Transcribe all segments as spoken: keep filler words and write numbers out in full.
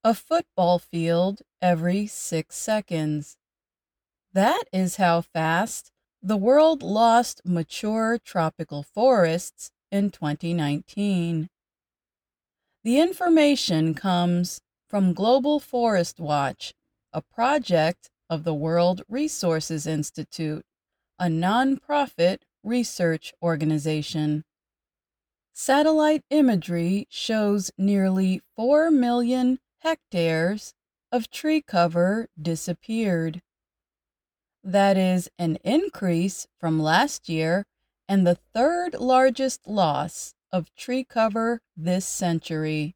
A football field every six seconds. That is how fast the world lost mature tropical forests in twenty nineteen. The information comes from Global Forest Watch, a project of the World Resources Institute, a nonprofit research organization. Satellite imagery shows nearly four million hectares of tree cover disappeared. That is an increase from last year and the third largest loss of tree cover this century.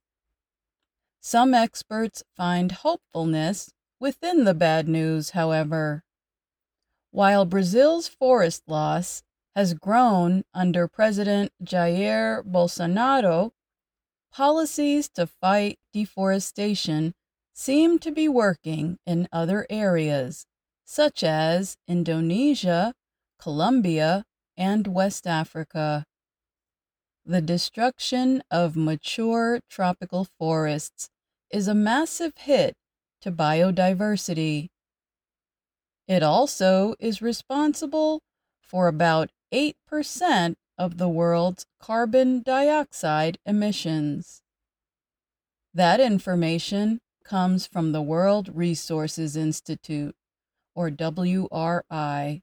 Some experts find hopefulness within the bad news, however. While Brazil's forest loss has grown under President Jair Bolsonaro, policies to fight deforestation seem to be working in other areas, such as Indonesia, Colombia, and West Africa. The destruction of mature tropical forests is a massive hit to biodiversity. It also is responsible for about eight percent of the world's carbon dioxide emissions. That information comes from the World Resources Institute, or W R I.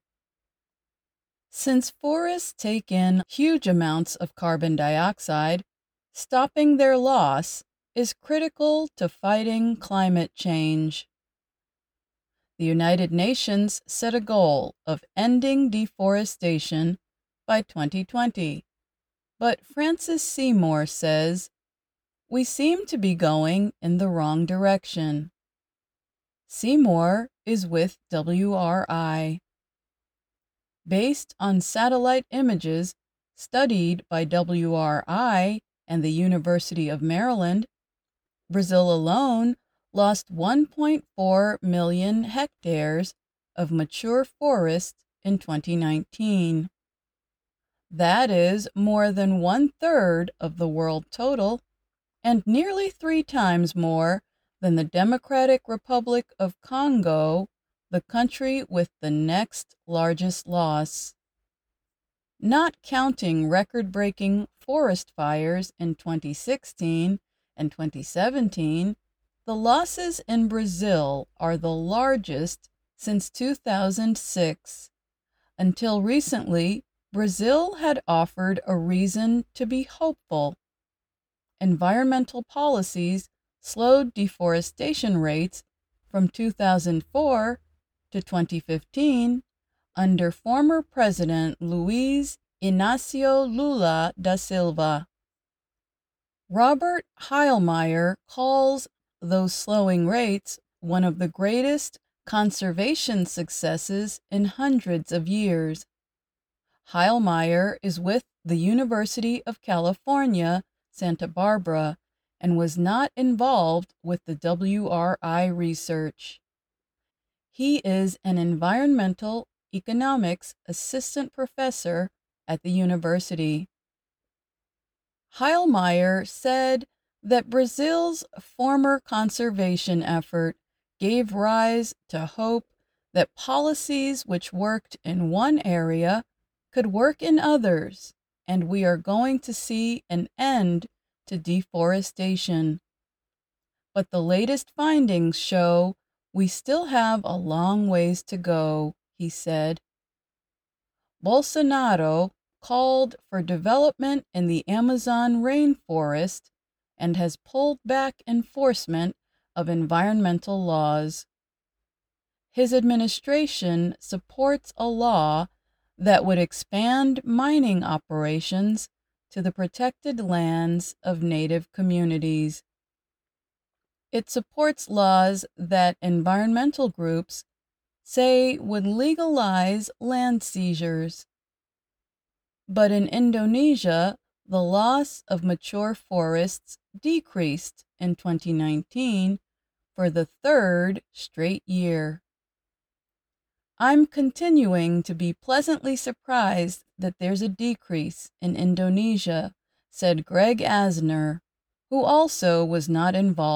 Since forests take in huge amounts of carbon dioxide, stopping their loss is critical to fighting climate change. The United Nations set a goal of ending deforestation by twenty twenty, but Francis Seymour says, "We seem to be going in the wrong direction." Seymour is with W R I. Based on satellite images studied by W R I and the University of Maryland, Brazil alone lost one point four million hectares of mature forest in twenty nineteen. That is more than one-third of the world total and nearly three times more than the Democratic Republic of Congo, the country with the next largest loss. Not counting record-breaking forest fires in twenty sixteen and twenty seventeen, the losses in Brazil are the largest since two thousand six. Until recently, Brazil had offered a reason to be hopeful. Environmental policies slowed deforestation rates from two thousand four to twenty fifteen under former President Luiz Inácio Lula da Silva. Robert Heilmeyer calls those slowing rates one of the greatest conservation successes in hundreds of years. Heilmeyer is with the University of California, Santa Barbara, and was not involved with the W R I research. He is an environmental economics assistant professor at the university. Heilmeyer said that Brazil's former conservation effort gave rise to hope that policies which worked in one area could work in others, and we are going to see an end to deforestation. But the latest findings show we still have a long ways to go, he said. Bolsonaro called for development in the Amazon rainforest and has pulled back enforcement of environmental laws. His administration supports a law that would expand mining operations to the protected lands of Native communities. It supports laws that environmental groups say would legalize land seizures. But in Indonesia, the loss of mature forests decreased in twenty nineteen for the third straight year. I'm continuing to be pleasantly surprised that there's a decrease in Indonesia, said Greg Asner, who also was not involved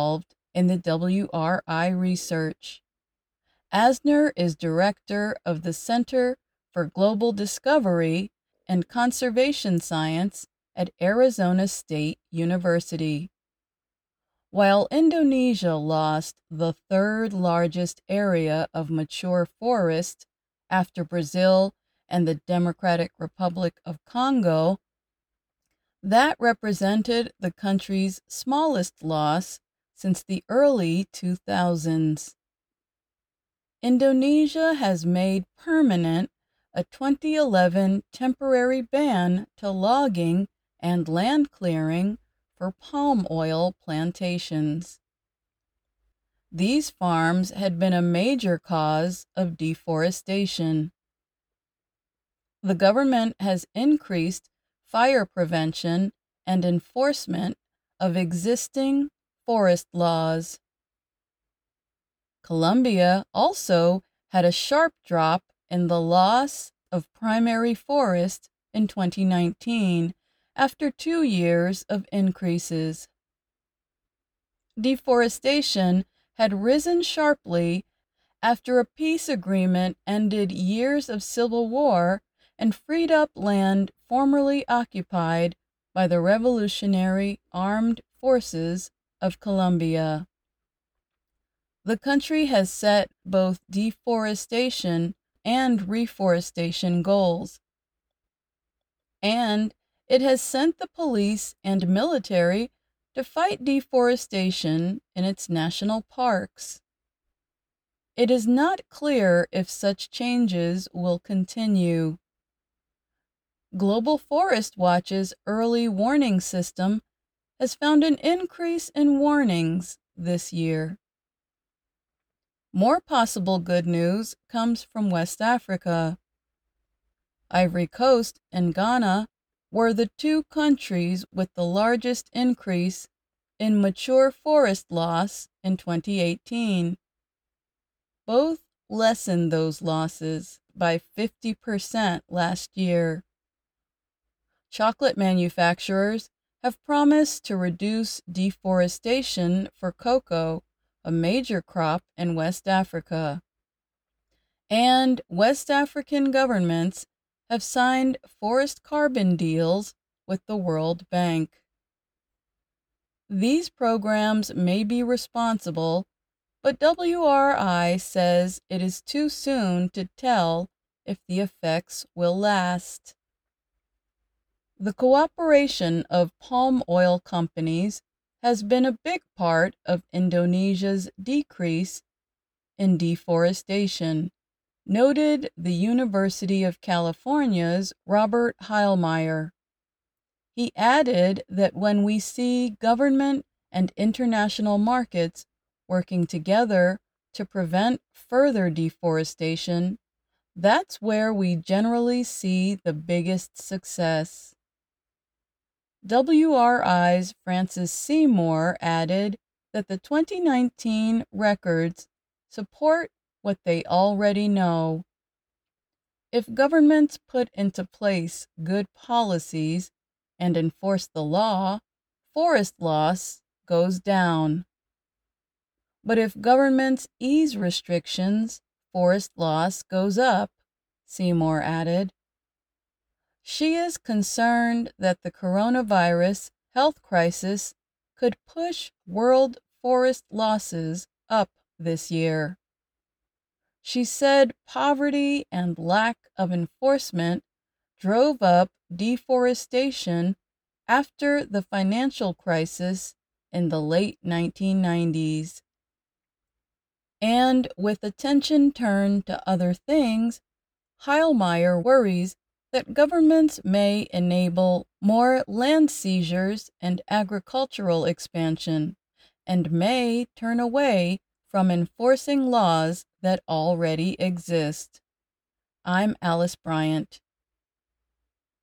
in the W R I research. Asner is director of the Center for Global Discovery and Conservation Science at Arizona State University. While Indonesia lost the third largest area of mature forest after Brazil and the Democratic Republic of Congo, that represented the country's smallest loss since the early two thousands. Indonesia has made permanent a twenty eleven temporary ban to logging and land clearing for palm oil plantations. These farms had been a major cause of deforestation. The government has increased fire prevention and enforcement of existing forest laws. Colombia also had a sharp drop in the loss of primary forest in twenty nineteen after two years of increases. Deforestation had risen sharply after a peace agreement ended years of civil war and freed up land formerly occupied by the Revolutionary Armed Forces of Colombia. The country has set both deforestation and reforestation goals, and it has sent the police and military to fight deforestation in its national parks. It is not clear if such changes will continue. Global Forest Watch's early warning system has found an increase in warnings this year. More possible good news comes from West Africa. Ivory Coast and Ghana were the two countries with the largest increase in mature forest loss in twenty eighteen. Both lessened those losses by fifty percent last year. Chocolate manufacturers have promised to reduce deforestation for cocoa, a major crop in West Africa. And West African governments have signed forest carbon deals with the World Bank. These programs may be responsible, but W R I says it is too soon to tell if the effects will last. The cooperation of palm oil companies has been a big part of Indonesia's decrease in deforestation, noted the University of California's Robert Heilmeyer. He added that when we see government and international markets working together to prevent further deforestation, that's where we generally see the biggest success. W R I's Francis Seymour added that the twenty nineteen records support what they already know. If governments put into place good policies and enforce the law, forest loss goes down. But if governments ease restrictions, forest loss goes up, Seymour added. She is concerned that the coronavirus health crisis could push world forest losses up this year. She said poverty and lack of enforcement drove up deforestation after the financial crisis in the late nineteen nineties. And with attention turned to other things, Heilmeyer worries that governments may enable more land seizures and agricultural expansion, and may turn away from enforcing laws that already exist. I'm Alice Bryant.